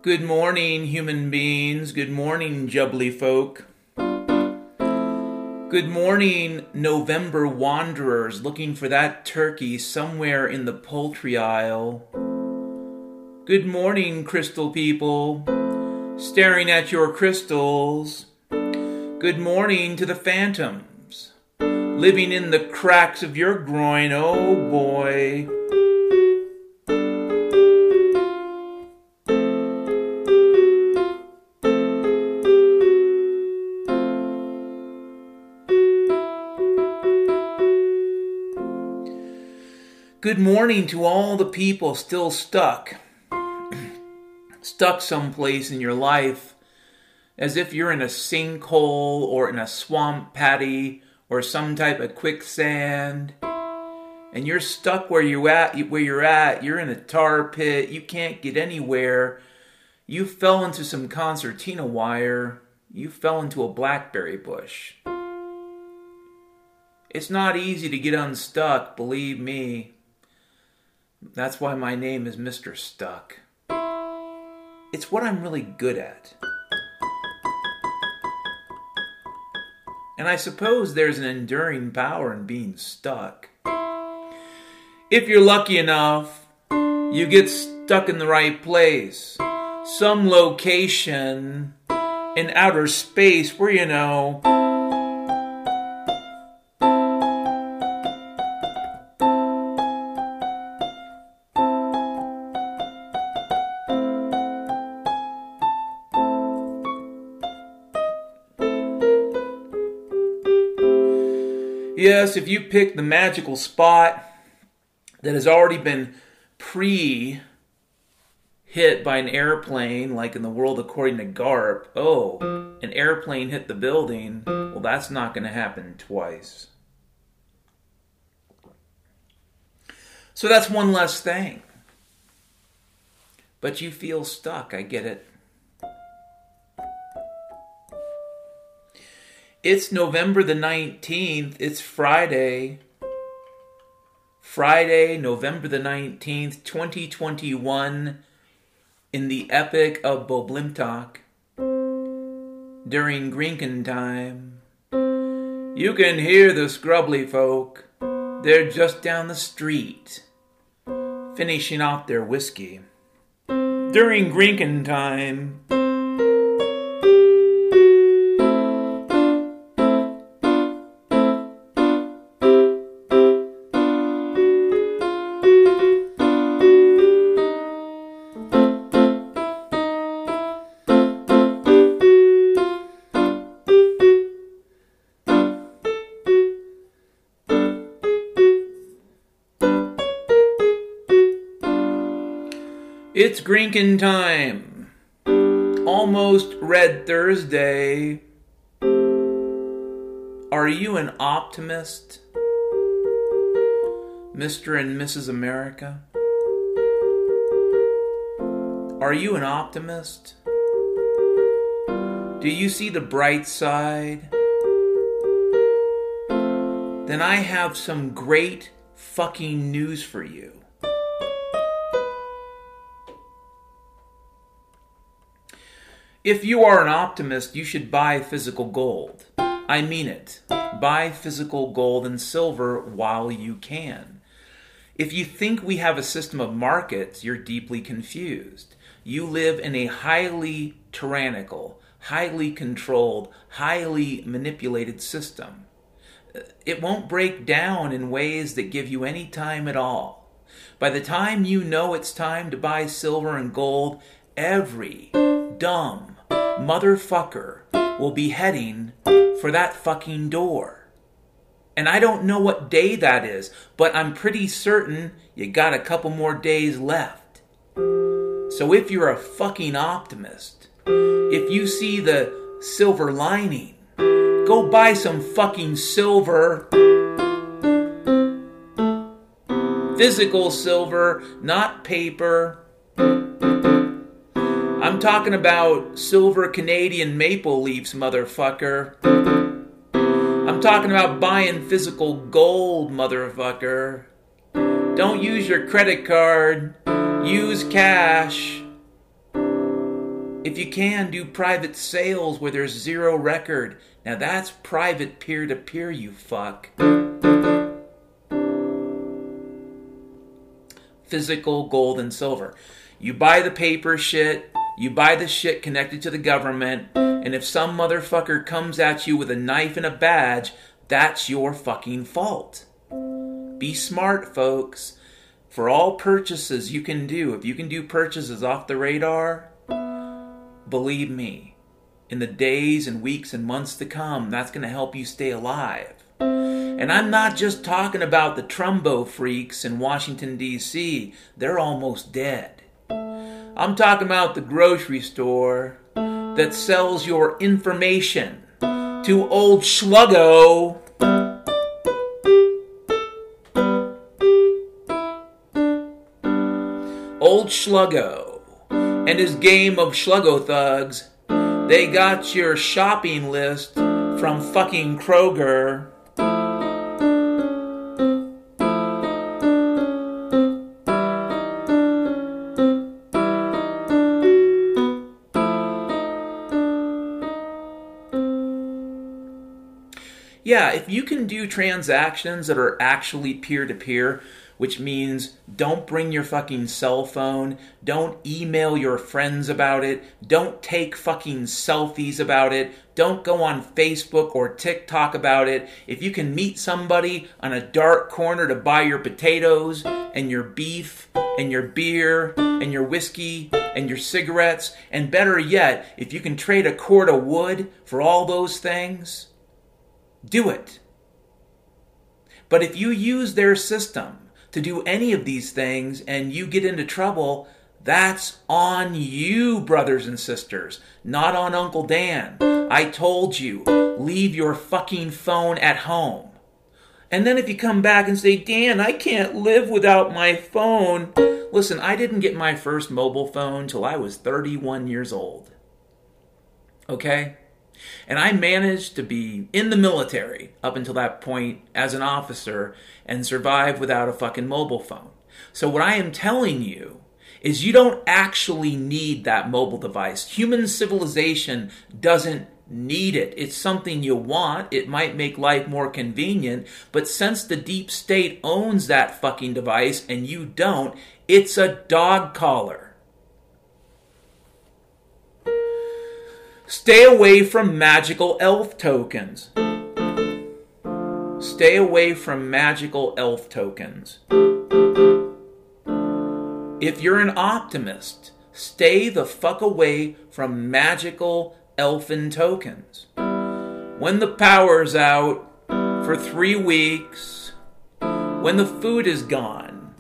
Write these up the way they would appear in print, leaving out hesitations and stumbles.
Good morning, human beings. Good morning, jubbly folk. Good morning, November wanderers looking for that turkey somewhere in the poultry aisle. Good morning, crystal people, staring at your crystals. Good morning to the phantoms, living in the cracks of your groin. Oh boy. Good morning to all the people still stuck someplace in your life, as if you're in a sinkhole or in a swamp patty or some type of quicksand, and you're stuck where you're at. You're in a tar pit. You can't get anywhere. You fell into some concertina wire. You fell into a blackberry bush. It's not easy to get unstuck, believe me. That's why my name is Mr. Stuck. It's what I'm really good at. And I suppose there's an enduring power in being stuck. If you're lucky enough, you get stuck in the right place. Some location in outer space where, yes, if you pick the magical spot that has already been pre-hit by an airplane, like in The World According to Garp, an airplane hit the building, well, that's not going to happen twice. So that's one less thing. But you feel stuck, I get it. It's November the 19th. It's Friday. Friday, November the 19th, 2021, in the Epic of Boblimtok, during Grinken time. You can hear the scrubbly folk. They're just down the street, finishing off their whiskey. During Grinken time. It's Grinken time. Almost Red Thursday. Are you an optimist, Mr. and Mrs. America? Are you an optimist? Do you see the bright side? Then I have some great fucking news for you. If you are an optimist, you should buy physical gold. I mean it. Buy physical gold and silver while you can. If you think we have a system of markets, you're deeply confused. You live in a highly tyrannical, highly controlled, highly manipulated system. It won't break down in ways that give you any time at all. By the time you know it's time to buy silver and gold, every dumb motherfucker will be heading for that fucking door. And I don't know what day that is, but I'm pretty certain you got a couple more days left. So if you're a fucking optimist, if you see the silver lining, go buy some fucking silver. Physical silver, not paper. I'm talking about silver Canadian maple leafs, motherfucker. I'm talking about buying physical gold, motherfucker. Don't use your credit card. Use cash. If you can, do private sales where there's zero record. Now that's private peer-to-peer, you fuck. Physical gold and silver. You buy the paper shit, you buy the shit connected to the government, and if some motherfucker comes at you with a knife and a badge, that's your fucking fault. Be smart, folks. For all purchases you can do, if you can do purchases off the radar, believe me, in the days and weeks and months to come, that's going to help you stay alive. And I'm not just talking about the Trumbo freaks in Washington, D.C. They're almost dead. I'm talking about the grocery store that sells your information to old Schluggo. Old Schluggo and his game of Schluggo thugs. They got your shopping list from fucking Kroger. Yeah, if you can do transactions that are actually peer-to-peer, which means don't bring your fucking cell phone, don't email your friends about it, don't take fucking selfies about it, don't go on Facebook or TikTok about it. If you can meet somebody on a dark corner to buy your potatoes and your beef and your beer and your whiskey and your cigarettes, and better yet, if you can trade a cord of wood for all those things, do it. But if you use their system to do any of these things and you get into trouble, that's on you, brothers and sisters, not on Uncle Dan. I told you, leave your fucking phone at home. And then if you come back and say, Dan, I can't live without my phone. Listen, I didn't get my first mobile phone till I was 31 years old. Okay? And I managed to be in the military up until that point as an officer and survive without a fucking mobile phone. So what I am telling you is you don't actually need that mobile device. Human civilization doesn't need it. It's something you want. It might make life more convenient. But since the deep state owns that fucking device and you don't, it's a dog collar. Stay away from magical elf tokens. Stay away from magical elf tokens. If you're an optimist, stay the fuck away from magical elfin tokens. When the power's out for 3 weeks, when the food is gone,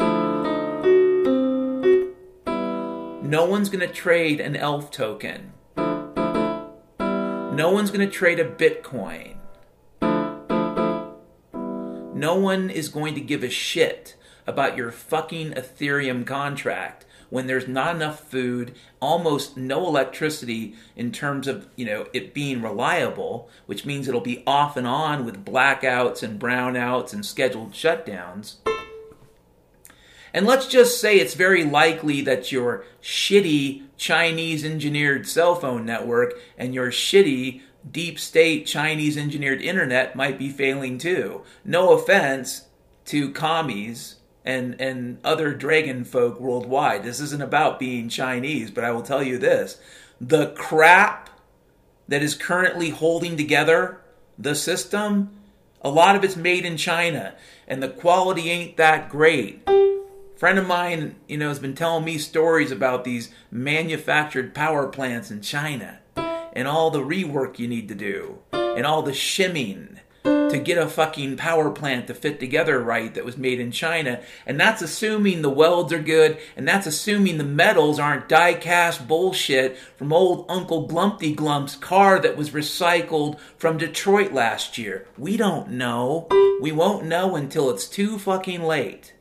no one's going to trade an elf token. No one's going to trade a Bitcoin. No one is going to give a shit about your fucking Ethereum contract when there's not enough food, almost no electricity in terms of, it being reliable, which means it'll be off and on with blackouts and brownouts and scheduled shutdowns. And let's just say it's very likely that your shitty Chinese-engineered cell phone network and your shitty deep state Chinese-engineered internet might be failing too. No offense to commies and other dragon folk worldwide. This isn't about being Chinese, but I will tell you this. The crap that is currently holding together the system, a lot of it's made in China, and the quality ain't that great. Friend of mine, has been telling me stories about these manufactured power plants in China and all the rework you need to do and all the shimming to get a fucking power plant to fit together right that was made in China. And that's assuming the welds are good, and that's assuming the metals aren't die-cast bullshit from old Uncle Glumpty Glump's car that was recycled from Detroit last year. We don't know. We won't know until it's too fucking late.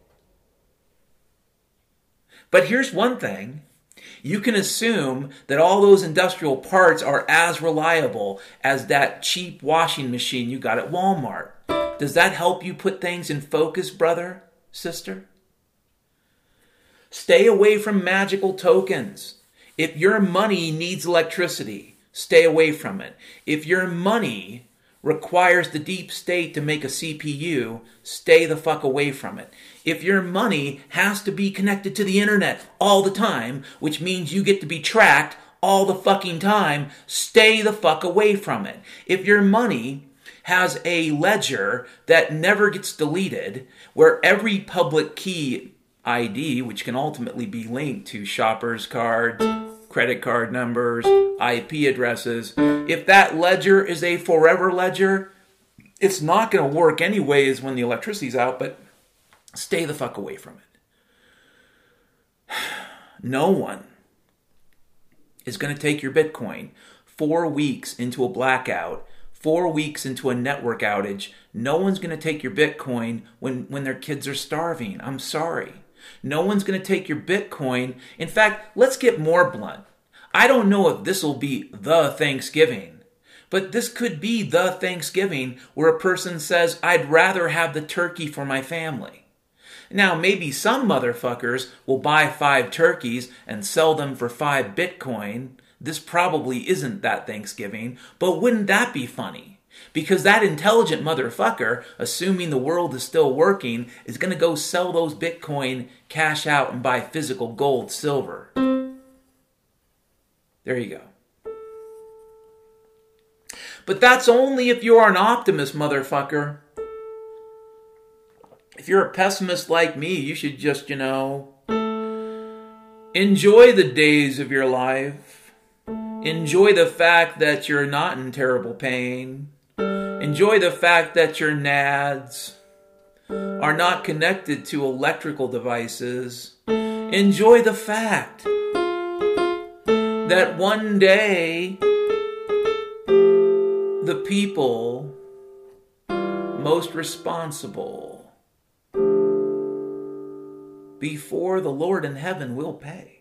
But here's one thing. You can assume that all those industrial parts are as reliable as that cheap washing machine you got at Walmart. Does that help you put things in focus, brother, sister? Stay away from magical tokens. If your money needs electricity, stay away from it. If your money requires the deep state to make a CPU, stay the fuck away from it. If your money has to be connected to the internet all the time, which means you get to be tracked all the fucking time, stay the fuck away from it. If your money has a ledger that never gets deleted, where every public key ID, which can ultimately be linked to shoppers' cards, credit card numbers, IP addresses, if that ledger is a forever ledger, it's not going to work anyways when the electricity's out, but stay the fuck away from it. No one is going to take your Bitcoin 4 weeks into a blackout, 4 weeks into a network outage. No one's going to take your Bitcoin when their kids are starving. I'm sorry. No one's going to take your Bitcoin. In fact, let's get more blunt. I don't know if this will be the Thanksgiving, but this could be the Thanksgiving where a person says, I'd rather have the turkey for my family. Now, maybe some motherfuckers will buy 5 turkeys and sell them for 5 Bitcoin. This probably isn't that Thanksgiving, but wouldn't that be funny? Because that intelligent motherfucker, assuming the world is still working, is going to go sell those Bitcoin, cash out, and buy physical gold, silver. There you go. But that's only if you are an optimist, motherfucker. If you're a pessimist like me, you should just, enjoy the days of your life. Enjoy the fact that you're not in terrible pain. Enjoy the fact that your NADs are not connected to electrical devices. Enjoy the fact that one day the people most responsible before the Lord in heaven will pay.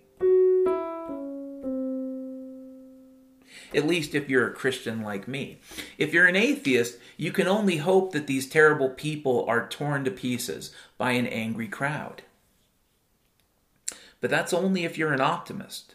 At least if you're a Christian like me. If you're an atheist, you can only hope that these terrible people are torn to pieces by an angry crowd. But that's only if you're an optimist.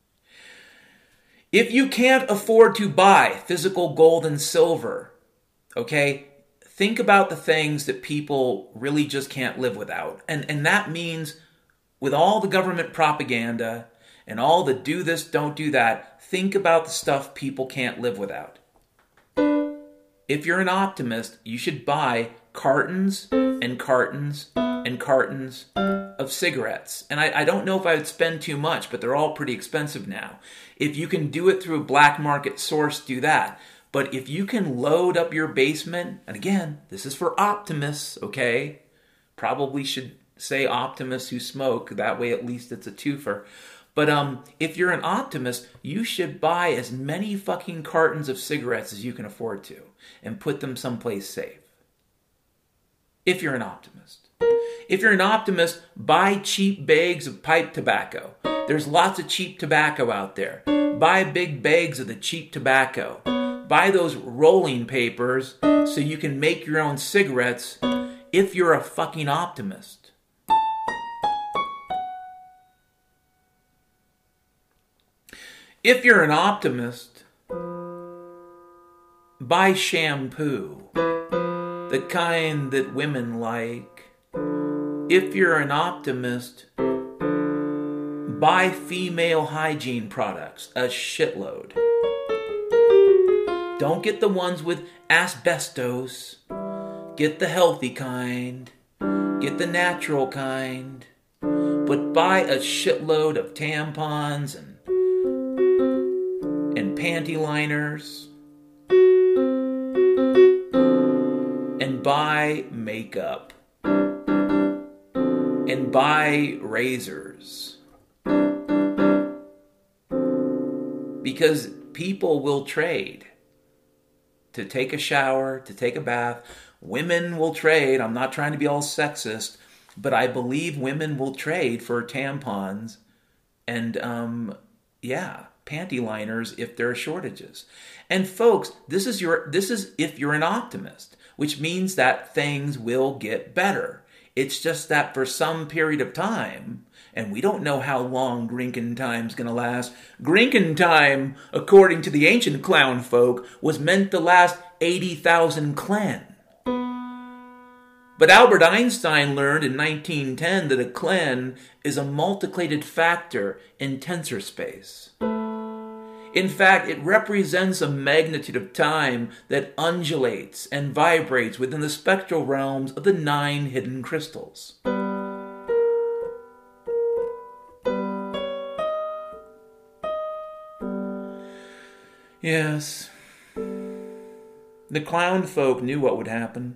If you can't afford to buy physical gold and silver, okay, think about the things that people really just can't live without. And that means with all the government propaganda and all the do this, don't do that, think about the stuff people can't live without. If you're an optimist, you should buy cartons and cartons and cartons of cigarettes. And I don't know if I would spend too much, but they're all pretty expensive now. If you can do it through a black market source, do that. But if you can load up your basement, and again, this is for optimists, okay? Probably should say optimists who smoke. That way at least it's a twofer. But if you're an optimist, you should buy as many fucking cartons of cigarettes as you can afford to and put them someplace safe. If you're an optimist. If you're an optimist, buy cheap bags of pipe tobacco. There's lots of cheap tobacco out there. Buy big bags of the cheap tobacco. Buy those rolling papers so you can make your own cigarettes if you're a fucking optimist. If you're an optimist, buy shampoo, the kind that women like. If you're an optimist, buy female hygiene products, a shitload. Don't get the ones with asbestos. Get the healthy kind. Get the natural kind. But buy a shitload of tampons and panty liners. And buy makeup. And buy razors. Because people will trade. To take a shower, to take a bath. Women will trade. I'm not trying to be all sexist, but I believe women will trade for tampons and, panty liners if there are shortages. And folks, this is if you're an optimist, which means that things will get better. It's just that for some period of time, And we don't know how long Grinkin time's gonna last. Grinkin time, according to the ancient clown folk, was meant to last 80,000 Klen. But Albert Einstein learned in 1910 that a Klen is a multiplicated factor in tensor space. In fact, it represents a magnitude of time that undulates and vibrates within the spectral realms of the 9 hidden crystals. Yes, the clown folk knew what would happen.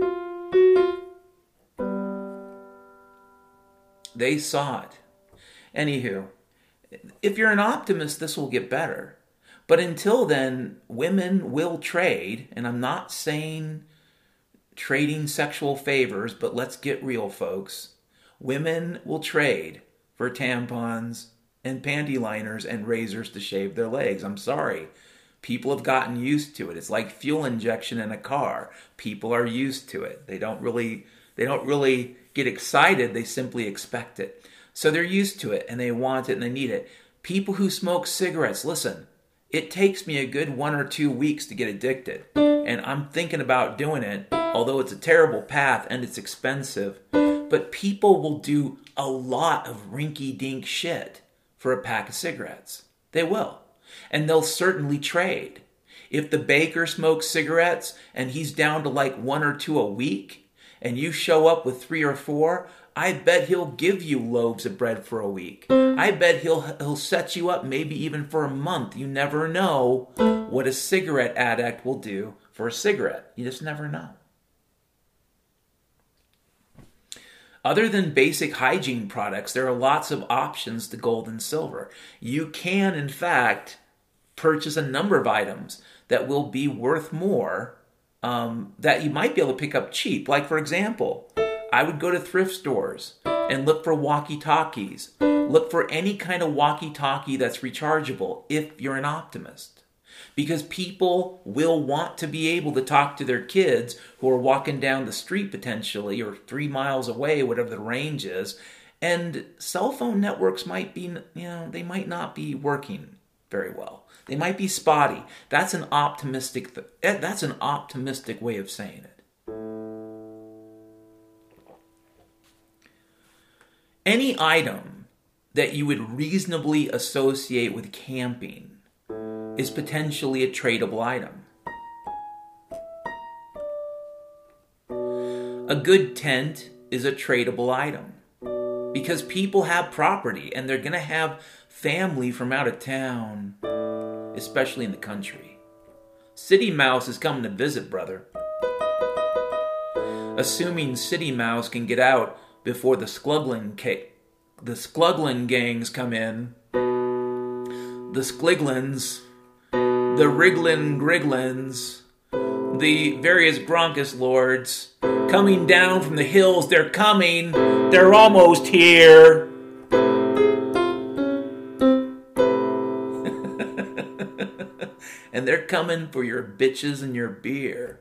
They saw it. Anywho, if you're an optimist, this will get better. But until then, women will trade, and I'm not saying trading sexual favors, but let's get real, folks. Women will trade for tampons and panty liners and razors to shave their legs. I'm sorry. People have gotten used to it. It's like fuel injection in a car. People are used to it. They don't really get excited. They simply expect it. So they're used to it and they want it and they need it. People who smoke cigarettes, listen, it takes me a good 1 or 2 weeks to get addicted. And I'm thinking about doing it, although it's a terrible path and it's expensive. But people will do a lot of rinky-dink shit for a pack of cigarettes. They will. And they'll certainly trade. If the baker smokes cigarettes and he's down to like 1 or 2 a week, and you show up with 3 or 4, I bet he'll give you loaves of bread for a week. I bet he'll set you up maybe even for a month. You never know what a cigarette addict will do for a cigarette. You just never know. Other than basic hygiene products, there are lots of options to gold and silver. You can, in fact, purchase a number of items that will be worth more that you might be able to pick up cheap. Like, for example, I would go to thrift stores and look for walkie-talkies. Look for any kind of walkie-talkie that's rechargeable if you're an optimist. Because people will want to be able to talk to their kids who are walking down the street potentially or 3 miles away, whatever the range is. And cell phone networks might be, they might not be working very well. They might be spotty. That's an optimistic way of saying it. Any item that you would reasonably associate with camping is potentially a tradable item. A good tent is a tradable item because people have property and they're going to have family from out of town, especially in the country. City Mouse is coming to visit, brother. Assuming City Mouse can get out before the Skluglin gangs come in. The Skliglins, the Wrigglin Griglins, the various Gronkus lords coming down from the hills. They're coming. They're almost here. And they're coming for your bitches and your beer.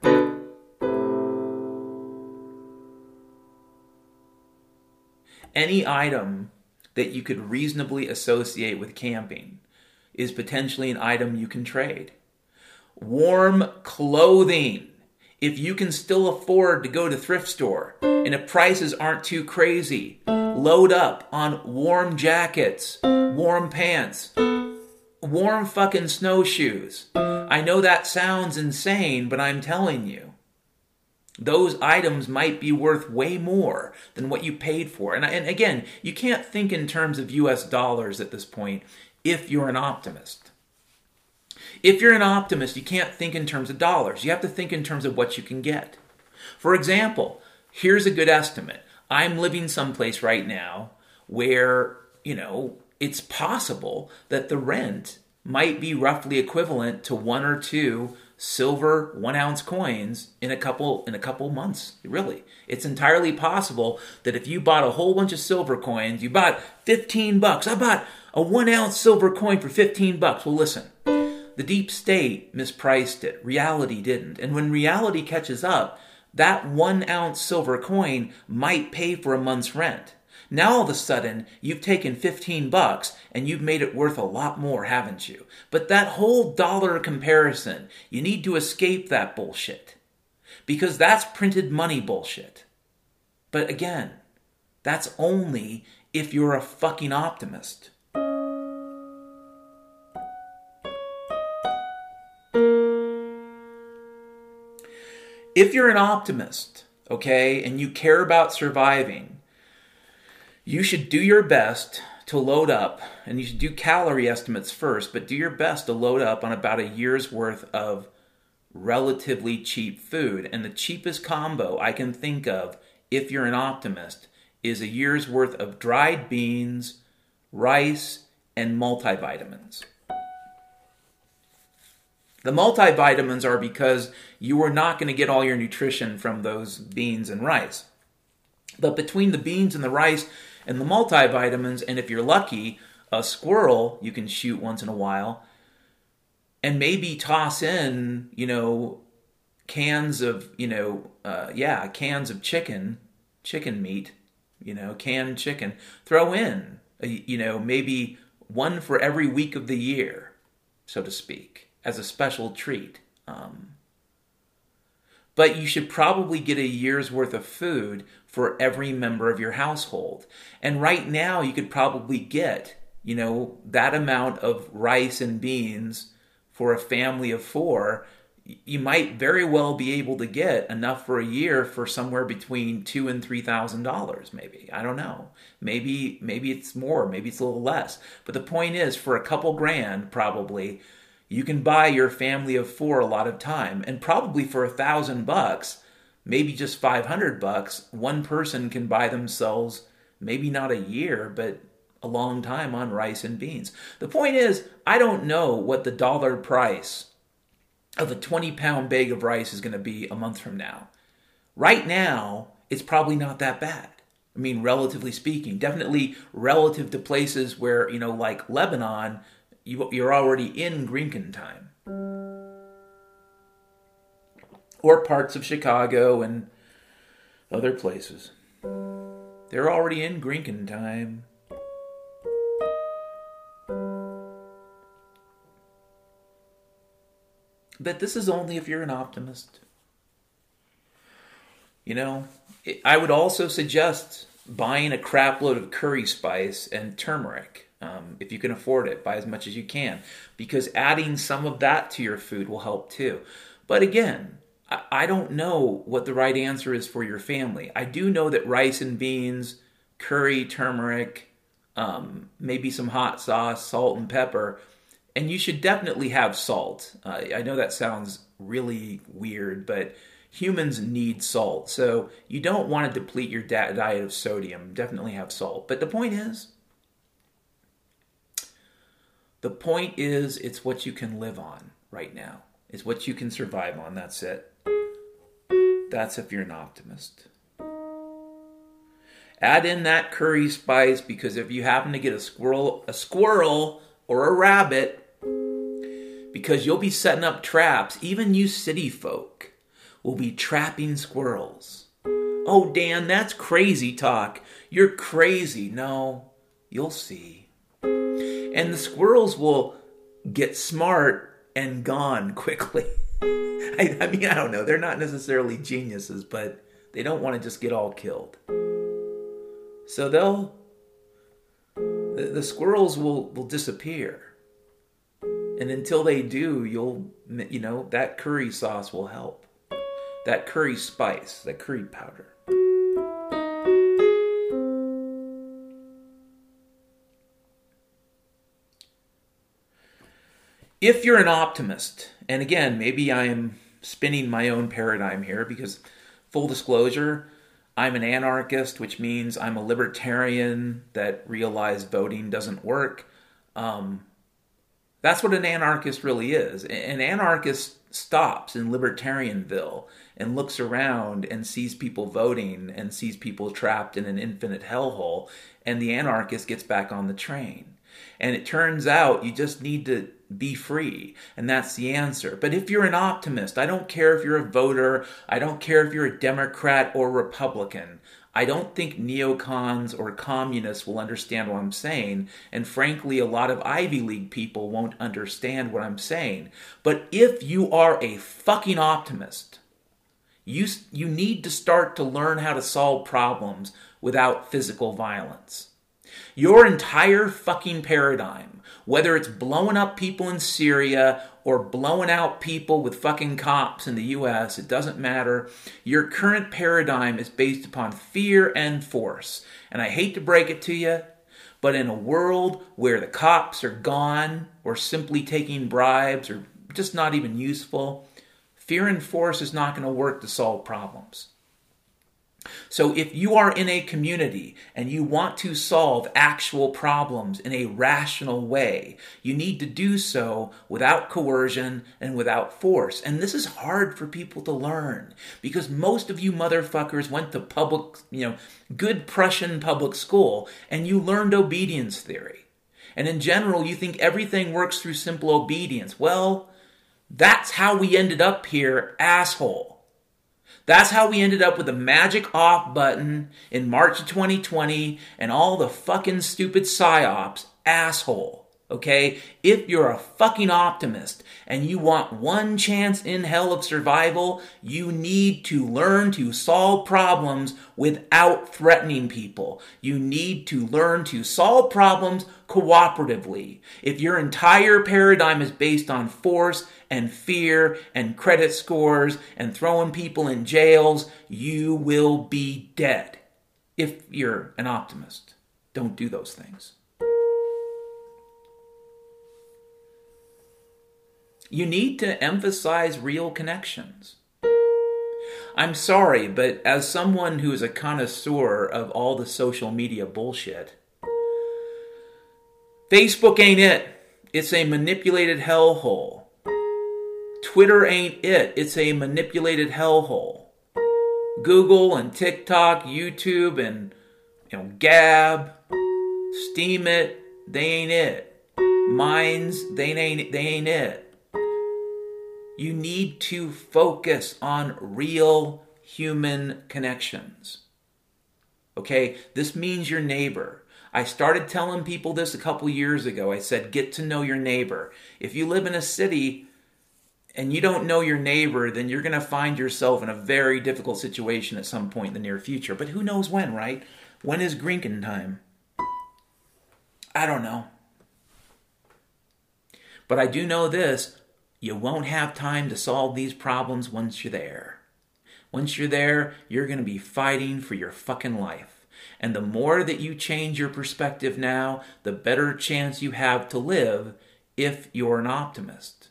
Any item that you could reasonably associate with camping is potentially an item you can trade. Warm clothing. If you can still afford to go to thrift store and the prices aren't too crazy, load up on warm jackets, warm pants, warm fucking snowshoes. I know that sounds insane, but I'm telling you, those items might be worth way more than what you paid for. And again, you can't think in terms of US dollars at this point if you're an optimist. If you're an optimist, you can't think in terms of dollars. You have to think in terms of what you can get. For example, here's a good estimate. I'm living someplace right now where, it's possible that the rent might be roughly equivalent to 1 or 2 silver 1-ounce coins in a couple months. Really, it's entirely possible that if you bought a whole bunch of silver coins, you bought $15. I bought a 1-ounce silver coin for $15. Well, listen, the deep state mispriced it. Reality didn't. And when reality catches up, that 1-ounce silver coin might pay for a month's rent. Now all of a sudden, you've taken $15 and you've made it worth a lot more, haven't you? But that whole dollar comparison, you need to escape that bullshit. Because that's printed money bullshit. But again, that's only if you're a fucking optimist. If you're an optimist, okay, and you care about surviving, you should do your best to load up, and you should do calorie estimates first, but do your best to load up on about a year's worth of relatively cheap food. And the cheapest combo I can think of, if you're an optimist, is a year's worth of dried beans, rice, and multivitamins. The multivitamins are because you are not going to get all your nutrition from those beans and rice. But between the beans and the rice and the multivitamins, and if you're lucky, a squirrel you can shoot once in a while, and maybe toss in, cans of, cans of chicken meat, canned chicken. Throw in, maybe one for every week of the year, so to speak, as a special treat. But you should probably get a year's worth of food for every member of your household. And right now you could probably get, that amount of rice and beans for a family of 4. You might very well be able to get enough for a year for somewhere between $2,000 and $3,000, maybe. I don't know. Maybe it's more, maybe it's a little less. But the point is, for a couple grand, probably, you can buy your family of 4 a lot of time. And probably for $1,000, maybe just $500, one person can buy themselves, maybe not a year, but a long time on rice and beans. The point is, I don't know what the dollar price of a 20-pound bag of rice is going to be a month from now. Right now, it's probably not that bad. I mean, relatively speaking. Definitely relative to places where, like Lebanon, you're already in Grinken time. Or parts of Chicago and other places. They're already in Grinken time. But this is only if you're an optimist. I would also suggest buying a crap load of curry spice and turmeric. If you can afford it, buy as much as you can. Because adding some of that to your food will help too. But again, I don't know what the right answer is for your family. I do know that rice and beans, curry, turmeric, maybe some hot sauce, salt and pepper. And you should definitely have salt. I know that sounds really weird, but humans need salt. So you don't want to deplete your diet of sodium. Definitely have salt. But the point is, it's what you can live on right now. It's what you can survive on. That's it. That's if you're an optimist. Add in that curry spice, because if you happen to get a squirrel or a rabbit, because you'll be setting up traps. Even you city folk will be trapping squirrels. Oh, Dan, that's crazy talk. You're crazy. No, you'll see. And the squirrels will get smart and gone quickly. I mean, I don't know. They're not necessarily geniuses, but they don't want to just get all killed. So the squirrels will disappear. And until they do, that curry sauce will help. That curry spice, that curry powder. If you're an optimist, and again, maybe I am spinning my own paradigm here, because full disclosure, I'm an anarchist, which means I'm a libertarian that realized voting doesn't work. That's what an anarchist really is. An anarchist stops in Libertarianville and looks around and sees people voting and sees people trapped in an infinite hellhole, and the anarchist gets back on the train. And it turns out you just need to be free, and that's the answer. But if you're an optimist, I don't care if you're a voter, I don't care if you're a Democrat or Republican, I don't think neocons or communists will understand what I'm saying, and frankly, a lot of Ivy League people won't understand what I'm saying. But if you are a fucking optimist, you need to start to learn how to solve problems without physical violence. Your entire fucking paradigm, whether it's blowing up people in Syria or blowing out people with fucking cops in the US, it doesn't matter. Your current paradigm is based upon fear and force. And I hate to break it to you, but in a world where the cops are gone or simply taking bribes or just not even useful, fear and force is not going to work to solve problems. So if you are in a community and you want to solve actual problems in a rational way, you need to do so without coercion and without force. And this is hard for people to learn because most of you motherfuckers went to good Prussian public school and you learned obedience theory. And in general, you think everything works through simple obedience. Well, that's how we ended up here, asshole. That's how we ended up with the magic off button in March of 2020 and all the fucking stupid psyops, asshole. Okay? If you're a fucking optimist and you want one chance in hell of survival, you need to learn to solve problems without threatening people. You need to learn to solve problems cooperatively. If your entire paradigm is based on force and fear and credit scores and throwing people in jails, you will be dead. If you're an optimist, don't do those things. You need to emphasize real connections. I'm sorry, but as someone who is a connoisseur of all the social media bullshit, Facebook ain't it. It's a manipulated hellhole. Twitter ain't it. It's a manipulated hellhole. Google and TikTok, YouTube and Gab, Steemit, they ain't it. Minds, they ain't it. You need to focus on real human connections. Okay? This means your neighbor. I started telling people this a couple years ago. I said, get to know your neighbor. If you live in a city and you don't know your neighbor, then you're going to find yourself in a very difficult situation at some point in the near future. But who knows when, right? When is Grinkin time? I don't know. But I do know this. You won't have time to solve these problems once you're there. Once you're there, you're going to be fighting for your fucking life. And the more that you change your perspective now, the better chance you have to live if you're an optimist.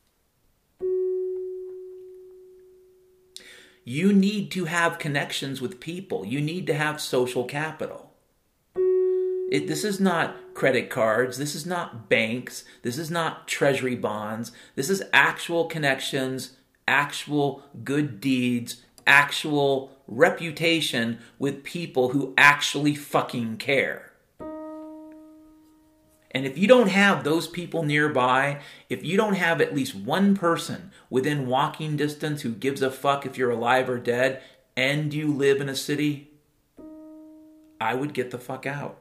You need to have connections with people. You need to have social capital. This is not credit cards. This is not banks. This is not treasury bonds. This is actual connections, actual good deeds, actual reputation with people who actually fucking care. And if you don't have those people nearby, if you don't have at least one person within walking distance who gives a fuck if you're alive or dead, and you live in a city, I would get the fuck out.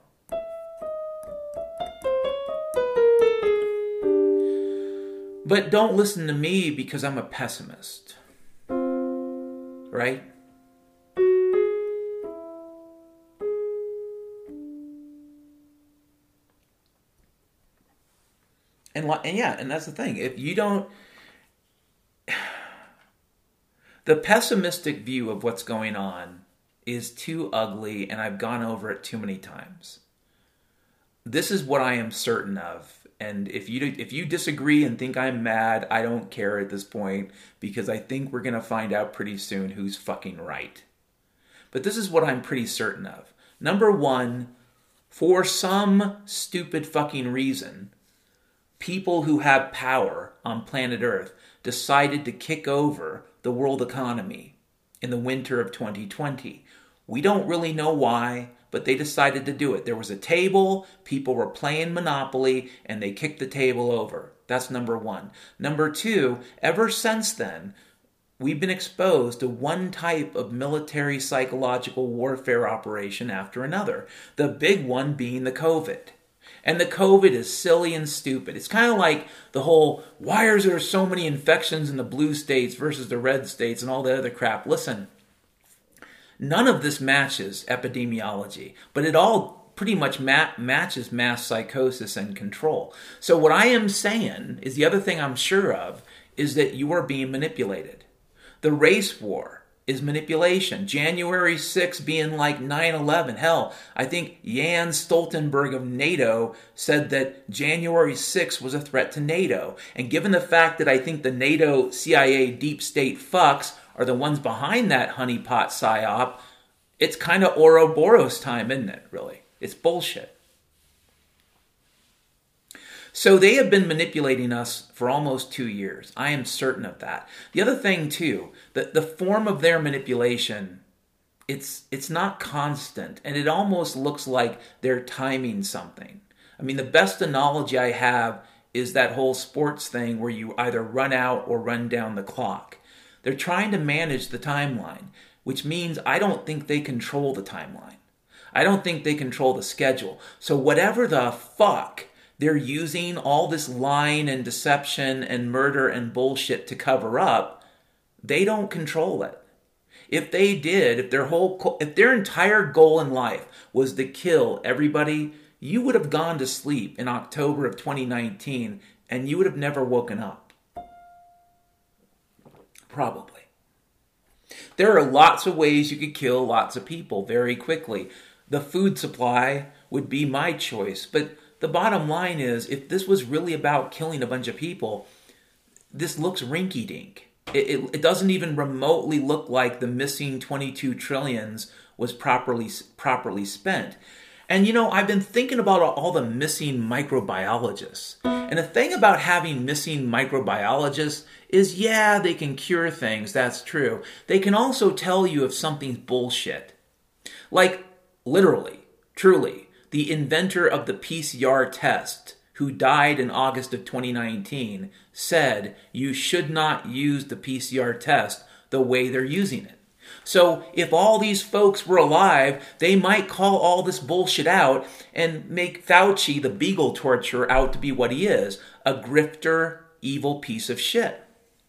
But don't listen to me because I'm a pessimist. Right? And that's the thing. If you don't... The pessimistic view of what's going on is too ugly, and I've gone over it too many times. This is what I am certain of. And if you disagree and think I'm mad, I don't care at this point, because I think we're going to find out pretty soon who's fucking right. But this is what I'm pretty certain of. Number one, for some stupid fucking reason, people who have power on planet Earth decided to kick over the world economy in the winter of 2020. We don't really know why, but they decided to do it. There was a table, people were playing Monopoly, and they kicked the table over. That's number one. Number two, ever since then, we've been exposed to one type of military psychological warfare operation after another, the big one being the COVID. And the COVID is silly and stupid. It's kind of like the whole, why are there so many infections in the blue states versus the red states and all that other crap? Listen, none of this matches epidemiology, but it all pretty much matches mass psychosis and control. So what I am saying is, the other thing I'm sure of is that you are being manipulated. The race war is manipulation. January 6th being like 9/11. Hell, I think Jens Stoltenberg of NATO said that January 6th was a threat to NATO. And given the fact that I think the NATO CIA deep state fucks are the ones behind that honeypot psyop, it's kind of Ouroboros time, isn't it, really? It's bullshit. So they have been manipulating us for almost 2 years. I am certain of that. The other thing, too, that the form of their manipulation, it's not constant, and it almost looks like they're timing something. I mean, the best analogy I have is that whole sports thing where you either run out or run down the clock. They're trying to manage the timeline, which means I don't think they control the timeline. I don't think they control the schedule. So whatever the fuck they're using all this lying and deception and murder and bullshit to cover up, they don't control it. If they did, if their entire goal in life was to kill everybody, you would have gone to sleep in October of 2019 and you would have never woken up. Probably. There are lots of ways you could kill lots of people very quickly. The food supply would be my choice, but the bottom line is, if this was really about killing a bunch of people, this looks rinky-dink. It doesn't even remotely look like the missing 22 trillions was properly spent. And I've been thinking about all the missing microbiologists. And the thing about having missing microbiologists is, yeah, they can cure things, that's true. They can also tell you if something's bullshit. Like, literally, truly. The inventor of the PCR test, who died in August of 2019, said you should not use the PCR test the way they're using it. So if all these folks were alive, they might call all this bullshit out and make Fauci, the Beagle torturer, out to be what he is, a grifter, evil piece of shit.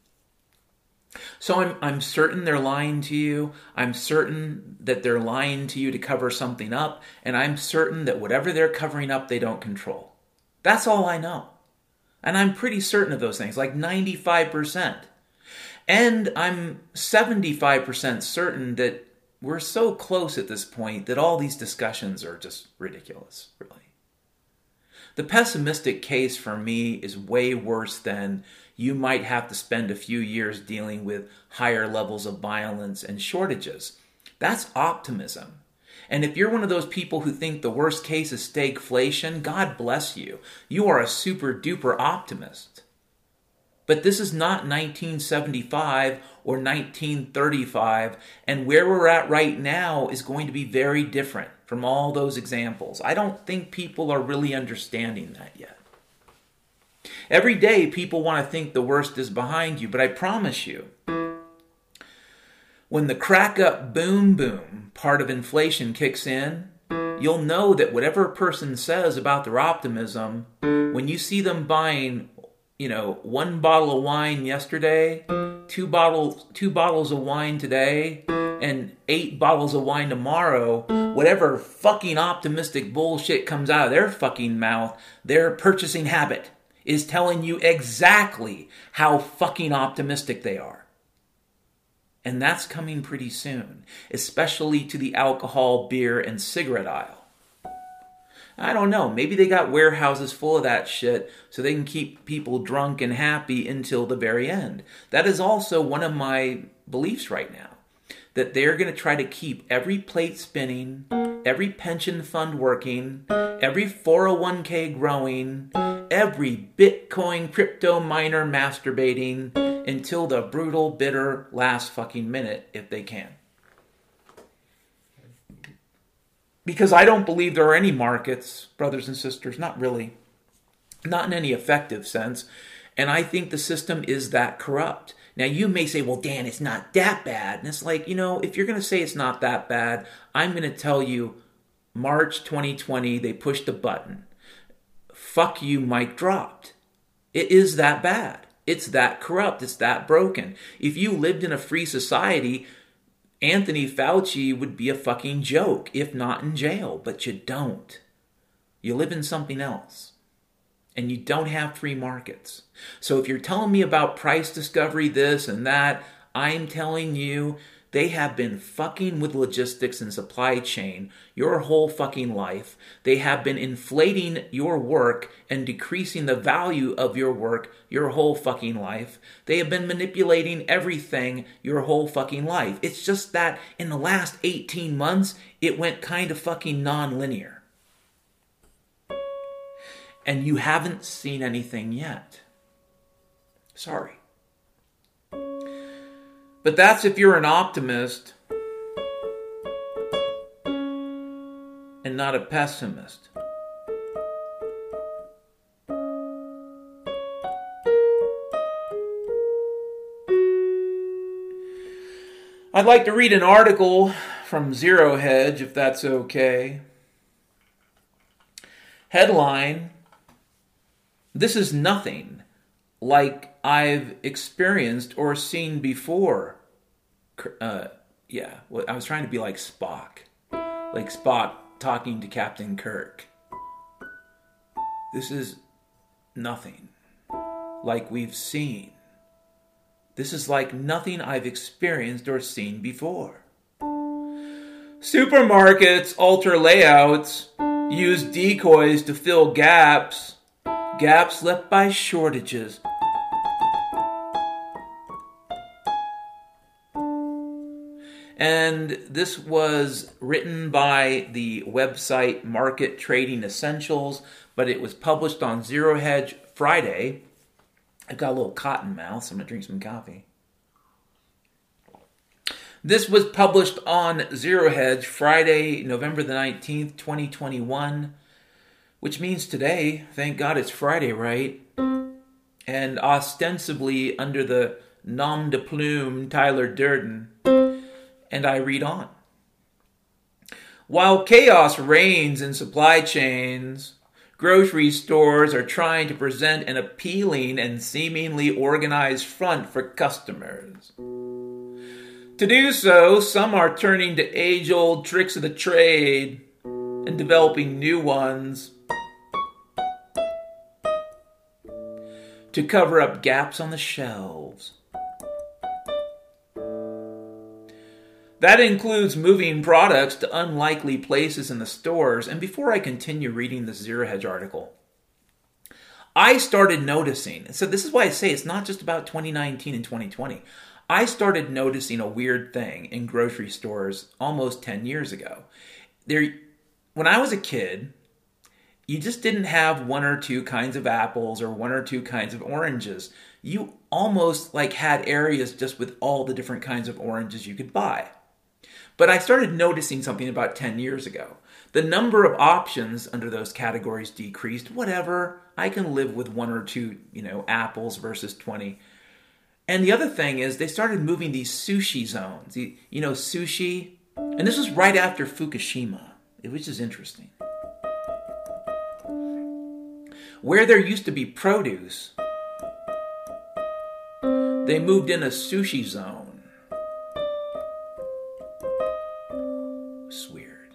So I'm certain they're lying to you. I'm certain that they're lying to you to cover something up. And I'm certain that whatever they're covering up, they don't control. That's all I know. And I'm pretty certain of those things, like 95%. And I'm 75% certain that we're so close at this point that all these discussions are just ridiculous, really. The pessimistic case for me is way worse than you might have to spend a few years dealing with higher levels of violence and shortages. That's optimism. And if you're one of those people who think the worst case is stagflation, God bless you. You are a super duper optimist. But this is not 1975 or 1935, and where we're at right now is going to be very different from all those examples. I don't think people are really understanding that yet. Every day people want to think the worst is behind you, but I promise you, when the crack up boom boom part of inflation kicks in, you'll know that whatever a person says about their optimism, when you see them buying, one bottle of wine yesterday, two bottles of wine today, and 8 bottles of wine tomorrow, whatever fucking optimistic bullshit comes out of their fucking mouth, their purchasing habit is telling you exactly how fucking optimistic they are. And that's coming pretty soon, especially to the alcohol, beer, and cigarette aisle. I don't know, maybe they got warehouses full of that shit so they can keep people drunk and happy until the very end. That is also one of my beliefs right now, that they're going to try to keep every plate spinning, every pension fund working, every 401k growing, every Bitcoin crypto miner masturbating until the brutal, bitter last fucking minute if they can. Because I don't believe there are any markets, brothers and sisters, not really. Not in any effective sense. And I think the system is that corrupt. Now, you may say, well, Dan, it's not that bad. And it's like, if you're going to say it's not that bad, I'm going to tell you March 2020, they pushed a button. Fuck you, mic dropped. It is that bad. It's that corrupt. It's that broken. If you lived in a free society, Anthony Fauci would be a fucking joke, if not in jail. But you don't. You live in something else. And you don't have free markets. So if you're telling me about price discovery, this and that, I'm telling you, they have been fucking with logistics and supply chain your whole fucking life. They have been inflating your work and decreasing the value of your work your whole fucking life. They have been manipulating everything your whole fucking life. It's just that in the last 18 months, it went kind of fucking non-linear. And you haven't seen anything yet. Sorry. But that's if you're an optimist and not a pessimist. I'd like to read an article from Zero Hedge, if that's okay. Headline: This is nothing like I've experienced or seen before. I was trying to be like Spock talking to Captain Kirk. This is nothing like we've seen. This is like nothing I've experienced or seen before. Supermarkets alter layouts, use decoys to fill gaps left by shortages. And this was written by the website Market Trading Essentials, but it was published on Zero Hedge Friday. I've got a little cotton mouth, so I'm going to drink some coffee. This was published on Zero Hedge Friday, November the 19th, 2021, which means today, thank God it's Friday, right? And ostensibly under the nom de plume Tyler Durden. And I read on. While chaos reigns in supply chains, grocery stores are trying to present an appealing and seemingly organized front for customers. To do so, some are turning to age-old tricks of the trade and developing new ones to cover up gaps on the shelves. That includes moving products to unlikely places in the stores. And before I continue reading this Zero Hedge article, I started noticing, so this is why I say it's not just about 2019 and 2020. I started noticing a weird thing in grocery stores almost 10 years ago. When I was a kid, you just didn't have one or two kinds of apples or one or two kinds of oranges. You almost had areas just with all the different kinds of oranges you could buy. But I started noticing something about 10 years ago. The number of options under those categories decreased. Whatever. I can live with one or two, apples versus 20. And the other thing is they started moving these sushi zones. Sushi. And this was right after Fukushima, which is interesting. Where there used to be produce, they moved in a sushi zone. It's weird.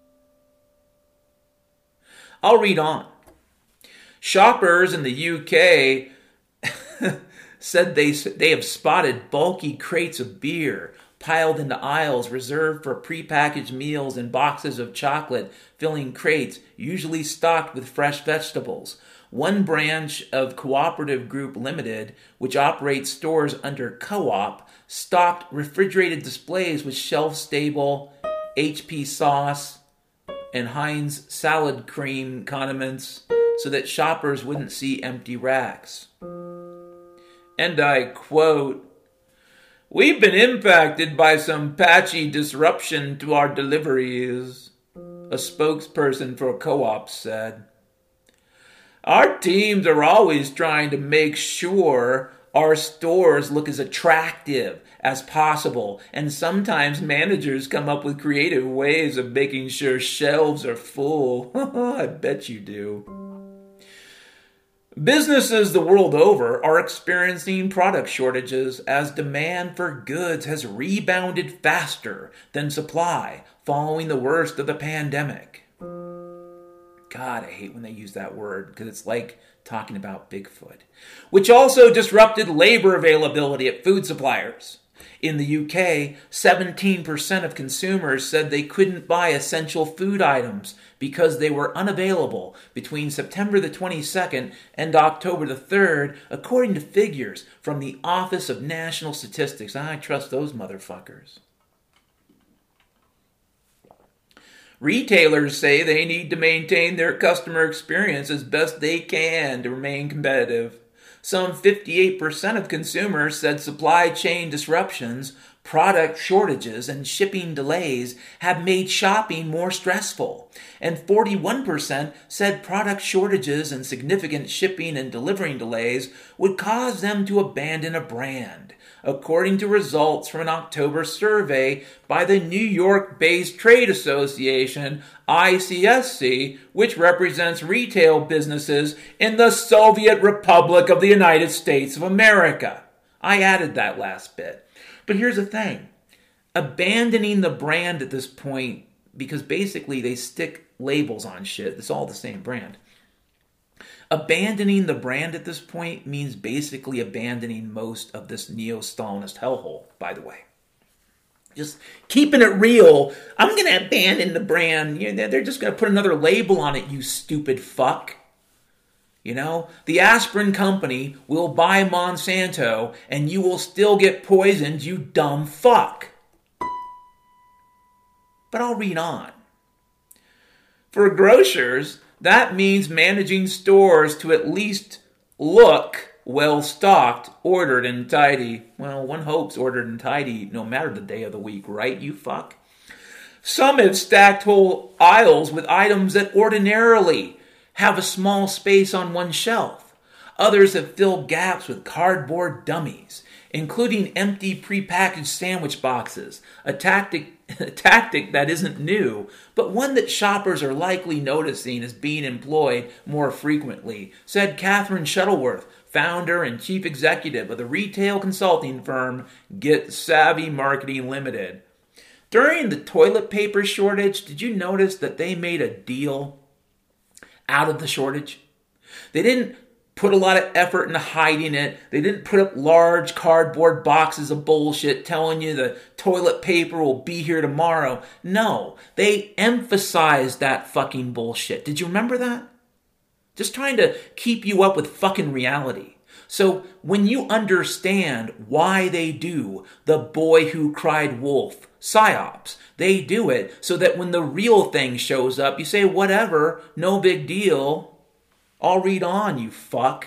I'll read on. Shoppers in the UK said they have spotted bulky crates of beer piled into aisles reserved for prepackaged meals and boxes of chocolate filling crates, usually stocked with fresh vegetables. One branch of Cooperative Group Limited, which operates stores under Co-op, stocked refrigerated displays with shelf-stable HP sauce and Heinz salad cream condiments so that shoppers wouldn't see empty racks. And I quote, "We've been impacted by some patchy disruption to our deliveries," a spokesperson for Co-op said. Our teams are always trying to make sure our stores look as attractive as possible, and sometimes managers come up with creative ways of making sure shelves are full. I bet you do. Businesses the world over are experiencing product shortages as demand for goods has rebounded faster than supply following the worst of the pandemic. God, I hate when they use that word because it's like talking about Bigfoot, which also disrupted labor availability at food suppliers. In the UK, 17% of consumers said they couldn't buy essential food items because they were unavailable between September the 22nd and October the 3rd, according to figures from the Office of National Statistics. I trust those motherfuckers. Retailers say they need to maintain their customer experience as best they can to remain competitive. Some 58% of consumers said supply chain disruptions, product shortages, and shipping delays have made shopping more stressful. And 41% said product shortages and significant shipping and delivering delays would cause them to abandon a brand, according to results from an October survey by the New York-based trade association ICSC, which represents retail businesses in the Soviet Republic of the United States of America. I added that last bit. But here's the thing. Abandoning the brand at this point, because basically they stick labels on shit, it's all the same brand. Abandoning the brand at this point means basically abandoning most of this neo-Stalinist hellhole, by the way. Just keeping it real. I'm going to abandon the brand. They're just going to put another label on it, you stupid fuck. You know, the aspirin company will buy Monsanto and you will still get poisoned, you dumb fuck. But I'll read on. For grocers, that means managing stores to at least look well-stocked, ordered, and tidy. Well, one hopes ordered and tidy no matter the day of the week, right, you fuck? Some have stacked whole aisles with items that ordinarily have a small space on one shelf. Others have filled gaps with cardboard dummies, including empty prepackaged sandwich boxes, a tactic that isn't new, but one that shoppers are likely noticing is being employed more frequently, said Catherine Shuttleworth, founder and chief executive of the retail consulting firm Get Savvy Marketing Limited. During the toilet paper shortage, did you notice that they made a deal out of the shortage? They didn't put a lot of effort into hiding it. They didn't put up large cardboard boxes of bullshit telling you the toilet paper will be here tomorrow. No, they emphasized that fucking bullshit. Did you remember that? Just trying to keep you up with fucking reality. So when you understand why they do the boy who cried wolf psyops, they do it so that when the real thing shows up, you say, whatever, no big deal. I'll read on, you fuck.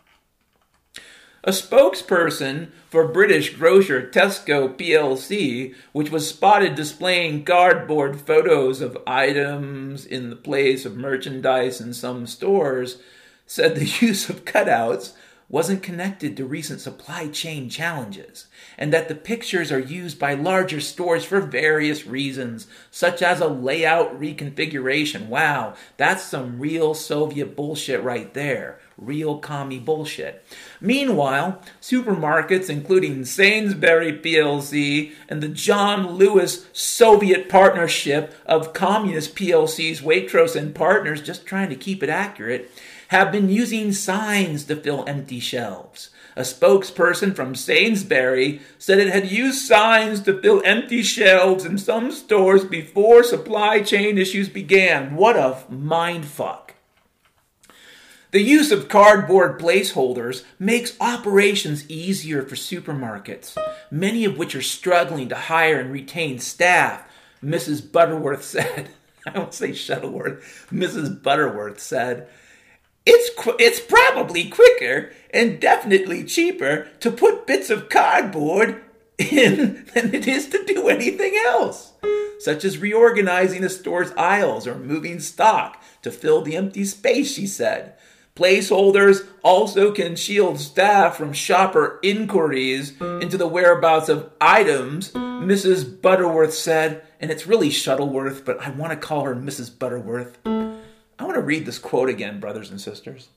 A spokesperson for British grocer Tesco plc, which was spotted displaying cardboard photos of items in the place of merchandise in some stores, said the use of cutouts wasn't connected to recent supply chain challenges, and that the pictures are used by larger stores for various reasons, such as a layout reconfiguration. Wow, that's some real Soviet bullshit right there. Real commie bullshit. Meanwhile, supermarkets including Sainsbury plc and the John Lewis Soviet Partnership of Communist plc's Waitrose and Partners, just trying to keep it accurate, have been using signs to fill empty shelves. A spokesperson from Sainsbury said it had used signs to fill empty shelves in some stores before supply chain issues began. What a mindfuck. The use of cardboard placeholders makes operations easier for supermarkets, many of which are struggling to hire and retain staff, Mrs. Butterworth said. I won't say Shuttleworth. Mrs. Butterworth said, It's probably quicker and definitely cheaper to put bits of cardboard in than it is to do anything else, such as reorganizing a store's aisles or moving stock to fill the empty space, she said. Placeholders also can shield staff from shopper inquiries into the whereabouts of items, Mrs. Butterworth said. And it's really Shuttleworth, but I want to call her Mrs. Butterworth. I want to read this quote again, brothers and sisters.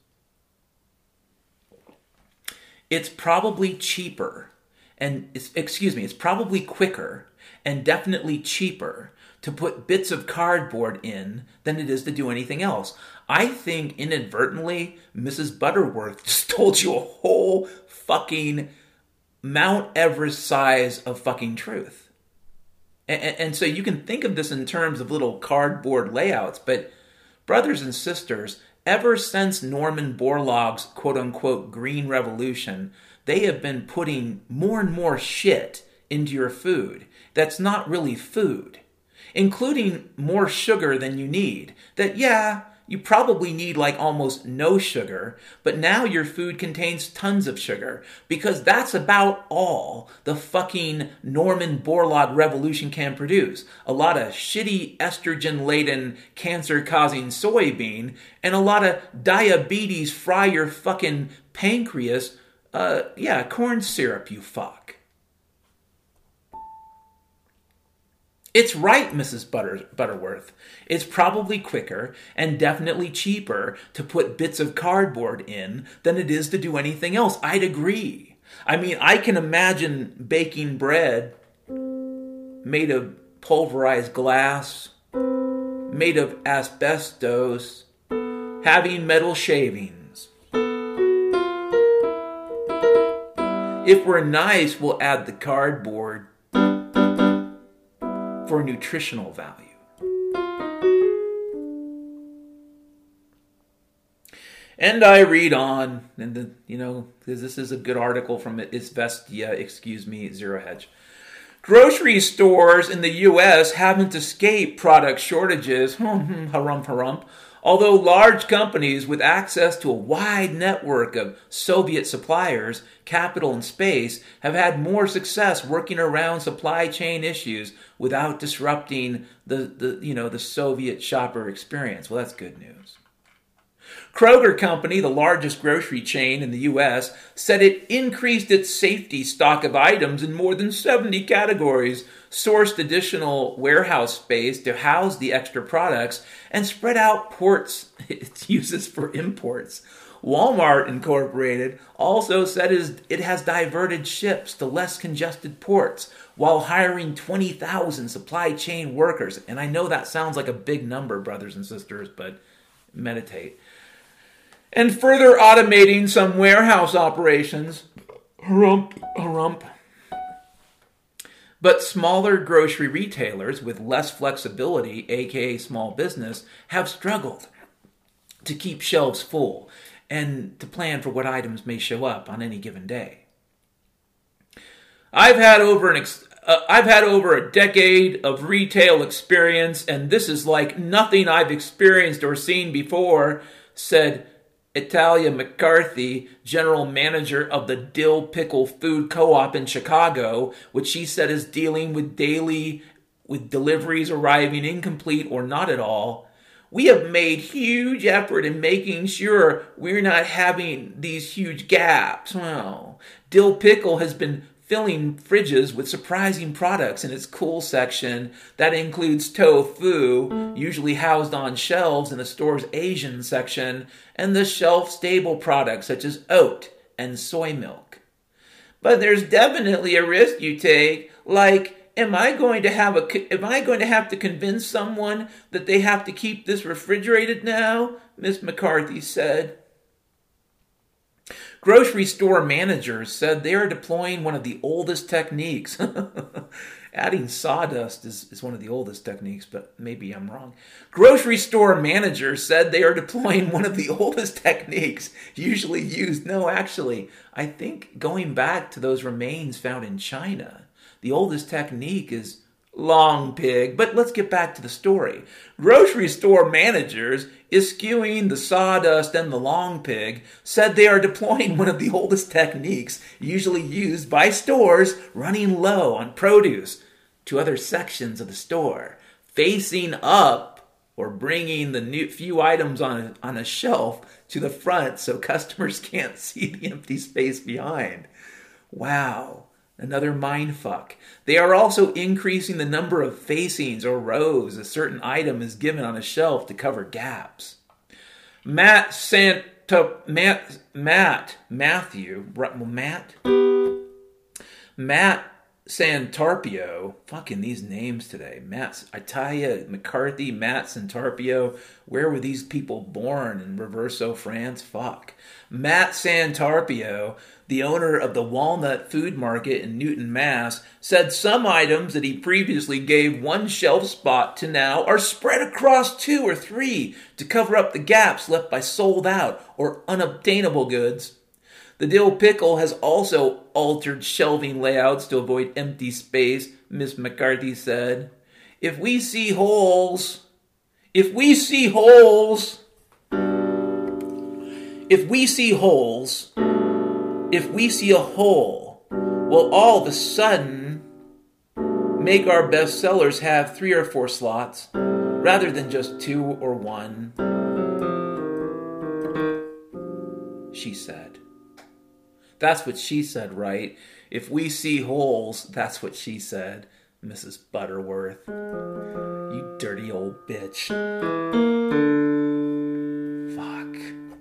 It's probably cheaper, it's probably quicker and definitely cheaper to put bits of cardboard in than it is to do anything else. I think inadvertently, Mrs. Butterworth just told you a whole fucking Mount Everest size of fucking truth. And so you can think of this in terms of little cardboard layouts, but brothers and sisters, ever since Norman Borlaug's quote-unquote Green Revolution, they have been putting more and more shit into your food that's not really food, including more sugar than you need. That, yeah, you probably need like almost no sugar, but now your food contains tons of sugar because that's about all the fucking Norman Borlaug revolution can produce. A lot of shitty estrogen-laden, cancer-causing soybean and a lot of diabetes fry your fucking pancreas. Corn syrup, you fuck. It's right, Mrs. Butterworth. It's probably quicker and definitely cheaper to put bits of cardboard in than it is to do anything else. I'd agree. I mean, I can imagine baking bread made of pulverized glass, made of asbestos, having metal shavings. If we're nice, we'll add the cardboard for nutritional value. And I read on, and because this is a good article from Izvestia, Zero Hedge. Grocery stores in the U.S. haven't escaped product shortages, harump, although large companies with access to a wide network of Soviet suppliers, capital, and space have had more success working around supply chain issues without disrupting the Soviet shopper experience. Well, that's good news. Kroger Company, the largest grocery chain in the U.S., said it increased its safety stock of items in more than 70 categories, sourced additional warehouse space to house the extra products, and spread out ports it uses for imports. Walmart Incorporated also said it has diverted ships to less congested ports while hiring 20,000 supply chain workers. And I know that sounds like a big number, brothers and sisters, but meditate. And further automating some warehouse operations. Harump. But smaller grocery retailers with less flexibility, aka small business, have struggled to keep shelves full and to plan for what items may show up on any given day. I've had over a decade of retail experience, and this is like nothing I've experienced or seen before, said Italia McCarthy, general manager of the Dill Pickle Food Co-op in Chicago, which she said is dealing with deliveries arriving incomplete or not at all. We have made huge effort in making sure we're not having these huge gaps. Well, Dill Pickle has been filling fridges with surprising products in its cool section that includes tofu, usually housed on shelves in the store's Asian section, and the shelf-stable products such as oat and soy milk. But there's definitely a risk you take, like, am I going to have to convince someone that they have to keep this refrigerated now? Miss McCarthy said. Grocery store managers said they are deploying one of the oldest techniques. Adding sawdust is one of the oldest techniques, but maybe I'm wrong. Grocery store managers said they are deploying one of the oldest techniques usually used. No, actually, I think going back to those remains found in China, the oldest technique is long pig. But let's get back to the story. Grocery store managers, eschewing the sawdust and the long pig, said they are deploying one of the oldest techniques usually used by stores running low on produce to other sections of the store, facing up or bringing the new few items on a shelf to the front so customers can't see the empty space behind. Wow, another mindfuck. They are also increasing the number of facings or rows a certain item is given on a shelf to cover gaps. Matt Santarpio, fucking these names today. I tell you, McCarthy, Matt Santarpio, where were these people born in Reverso, France? Fuck. Matt Santarpio, the owner of the Walnut Food Market in Newton, Mass., said some items that he previously gave one shelf spot to now are spread across 2 or 3 to cover up the gaps left by sold out or unobtainable goods. The dill pickle has also altered shelving layouts to avoid empty space, Miss McCarthy said. If we see a hole, we'll all of a sudden make our best sellers have 3 or 4 slots rather than just 2 or 1, she said. That's what she said, right? If we see holes, that's what she said, Mrs. Butterworth. You dirty old bitch. Fuck.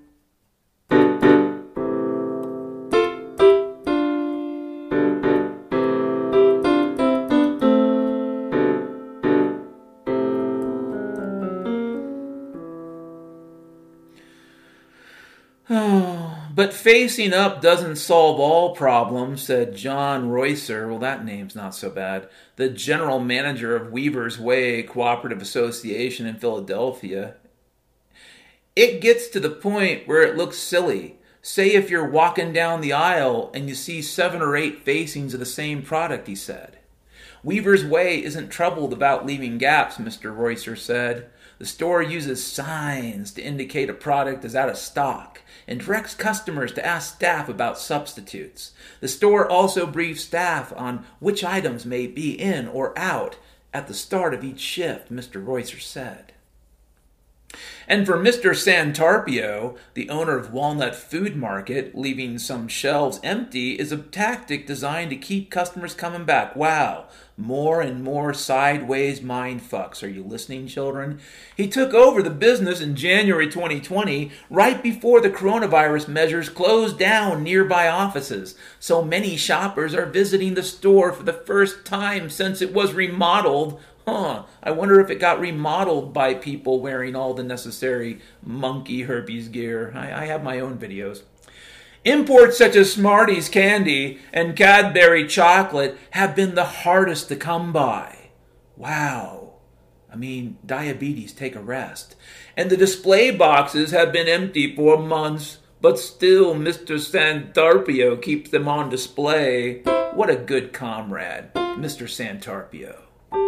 But facing up doesn't solve all problems, said John Roycer. Well, that name's not so bad. The general manager of Weaver's Way Cooperative Association in Philadelphia. It gets to the point where it looks silly. Say if you're walking down the aisle and you see 7 or 8 facings of the same product, he said. Weaver's Way isn't troubled about leaving gaps, Mr. Roycer said. The store uses signs to indicate a product is out of stock and directs customers to ask staff about substitutes. The store also briefs staff on which items may be in or out at the start of each shift, Mr. Roycer said. And for Mr. Santarpio, the owner of Walnut Food Market, leaving some shelves empty is a tactic designed to keep customers coming back. Wow, more and more sideways mind fucks. Are you listening, children? He took over the business in January 2020, right before the coronavirus measures closed down nearby offices. So many shoppers are visiting the store for the first time since it was remodeled. I wonder if it got remodeled by people wearing all the necessary monkey herpes gear. I have my own videos. Imports such as Smarties candy and Cadbury chocolate have been the hardest to come by. Wow. I mean, diabetes, take a rest. And the display boxes have been empty for months, but still Mr. Santarpio keeps them on display. What a good comrade, Mr. Santarpio.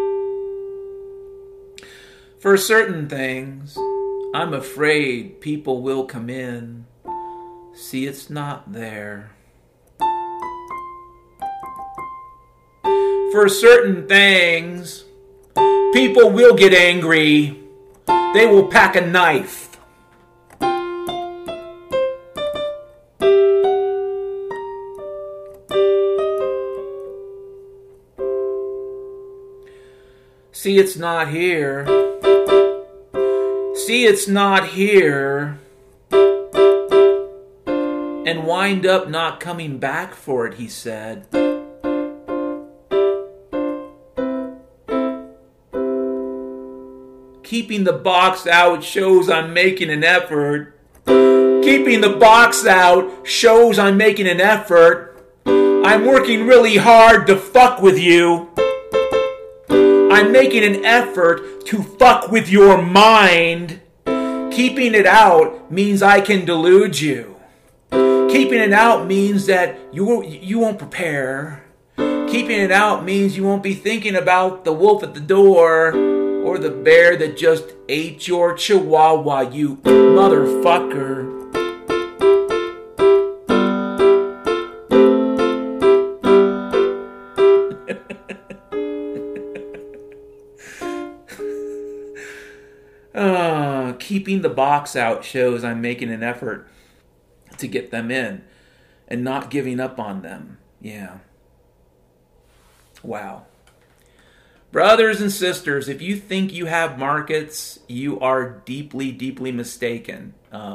For certain things, I'm afraid people will come in. See, it's not there. For certain things, people will get angry. They will pack a knife. See, it's not here. See, it's not here. And wind up not coming back for it, he said. Keeping the box out shows I'm making an effort. Keeping the box out shows I'm making an effort. I'm working really hard to fuck with you. I'm making an effort to fuck with your mind. Keeping it out means I can delude you. Keeping it out means that you won't prepare. Keeping it out means you won't be thinking about the wolf at the door or the bear that just ate your chihuahua, you motherfucker. keeping the box out shows I'm making an effort to get them in and not giving up on them. Yeah. Wow. Brothers and sisters, if you think you have markets, you are deeply, deeply mistaken.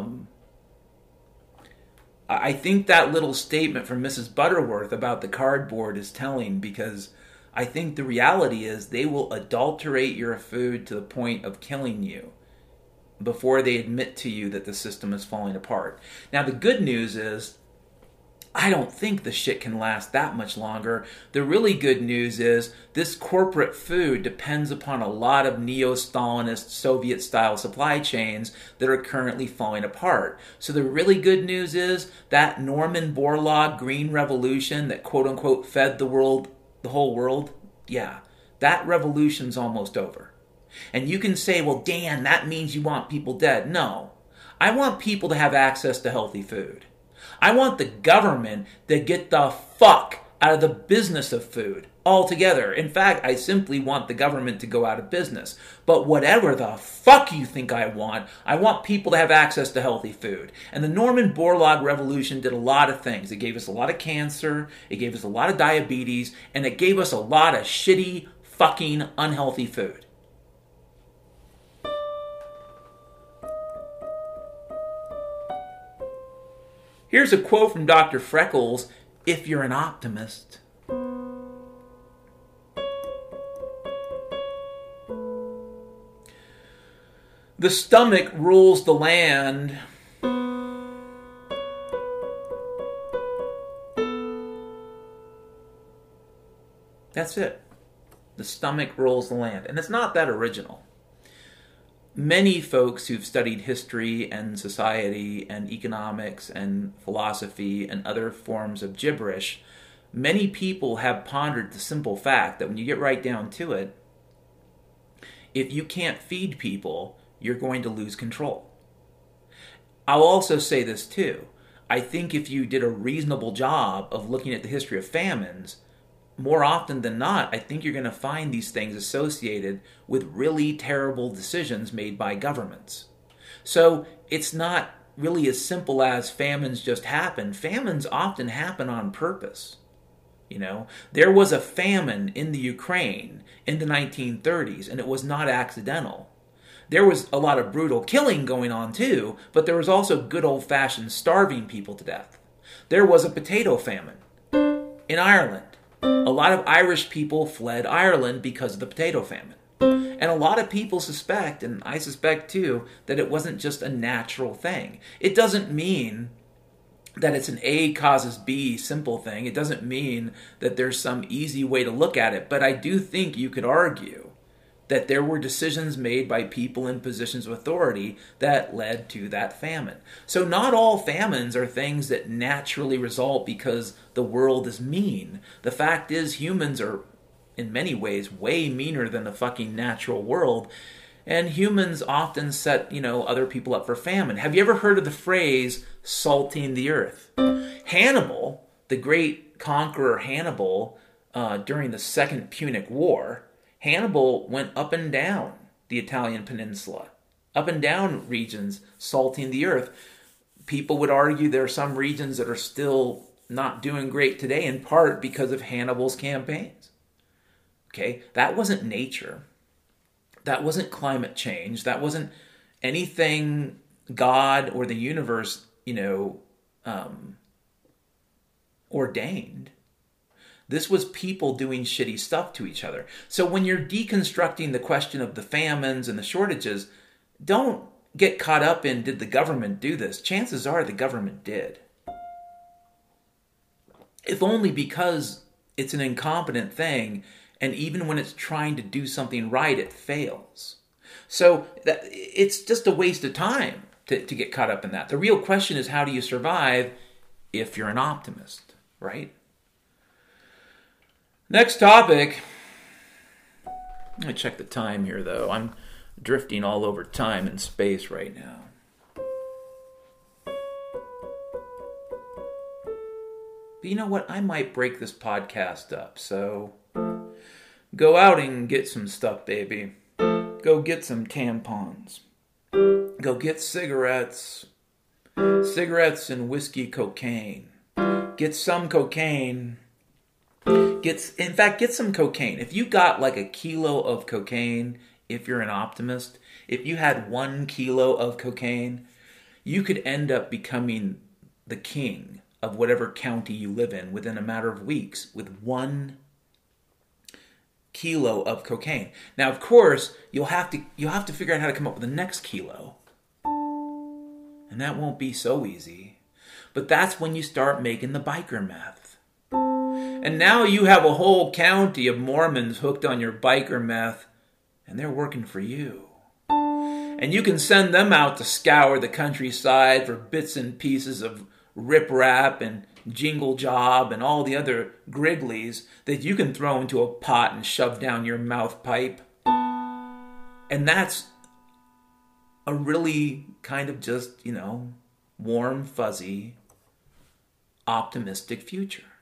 I think that little statement from Mrs. Butterworth about the cardboard is telling, because I think the reality is they will adulterate your food to the point of killing you before they admit to you that the system is falling apart. Now, the good news is I don't think the shit can last that much longer. The really good news is this corporate food depends upon a lot of neo-Stalinist Soviet-style supply chains that are currently falling apart. So the really good news is that Norman Borlaug Green Revolution that quote-unquote fed the whole world, yeah, that revolution's almost over. And you can say, well, Dan, that means you want people dead. No, I want people to have access to healthy food. I want the government to get the fuck out of the business of food altogether. In fact, I simply want the government to go out of business. But whatever the fuck you think I want people to have access to healthy food. And the Norman Borlaug Revolution did a lot of things. It gave us a lot of cancer, it gave us a lot of diabetes, and it gave us a lot of shitty, fucking, unhealthy food. Here's a quote from Dr. Freckles, if you're an optimist. The stomach rules the land. That's it. The stomach rules the land. And it's not that original. Many folks who've studied history and society and economics and philosophy and other forms of gibberish, many people have pondered the simple fact that when you get right down to it, if you can't feed people, you're going to lose control. I'll also say this too. I think if you did a reasonable job of looking at the history of famines, more often than not, I think you're going to find these things associated with really terrible decisions made by governments. So it's not really as simple as famines just happen. Famines often happen on purpose. You know, there was a famine in the Ukraine in the 1930s, and it was not accidental. There was a lot of brutal killing going on too, but there was also good old-fashioned starving people to death. There was a potato famine in Ireland. A lot of Irish people fled Ireland because of the potato famine. And a lot of people suspect, and I suspect too, that it wasn't just a natural thing. It doesn't mean that it's an A causes B simple thing. It doesn't mean that there's some easy way to look at it. But I do think you could argue that there were decisions made by people in positions of authority that led to that famine. So not all famines are things that naturally result because the world is mean. The fact is humans are, in many ways, way meaner than the fucking natural world. And humans often set, other people up for famine. Have you ever heard of the phrase, salting the earth? Hannibal, the great conqueror Hannibal, during the Second Punic War, Hannibal went up and down the Italian peninsula, up and down regions, salting the earth. People would argue there are some regions that are still not doing great today, in part because of Hannibal's campaigns. Okay, that wasn't nature. That wasn't climate change. That wasn't anything God or the universe, ordained. This was people doing shitty stuff to each other. So when you're deconstructing the question of the famines and the shortages, don't get caught up in, did the government do this? Chances are the government did. If only because it's an incompetent thing, and even when it's trying to do something right, it fails. So it's just a waste of time to get caught up in that. The real question is, how do you survive if you're an optimist, right? Next topic. Let me check the time here, though. I'm drifting all over time and space right now. But you know what? I might break this podcast up. So go out and get some stuff, baby. Go get some tampons. go get cigarettes. Cigarettes and whiskey, cocaine. Get some cocaine. Get some cocaine. If you got like a kilo of cocaine, if you're an optimist, if you had 1 kilo of cocaine, you could end up becoming the king of whatever county you live in within a matter of weeks with 1 kilo of cocaine. Now, of course, you'll have to figure out how to come up with the next kilo. And that won't be so easy. But that's when you start making the biker meth. And now you have a whole county of Mormons hooked on your biker meth, and they're working for you. And you can send them out to scour the countryside for bits and pieces of riprap and jingle job and all the other grigglies that you can throw into a pot and shove down your mouth pipe. And that's a really kind of just, warm, fuzzy, optimistic future.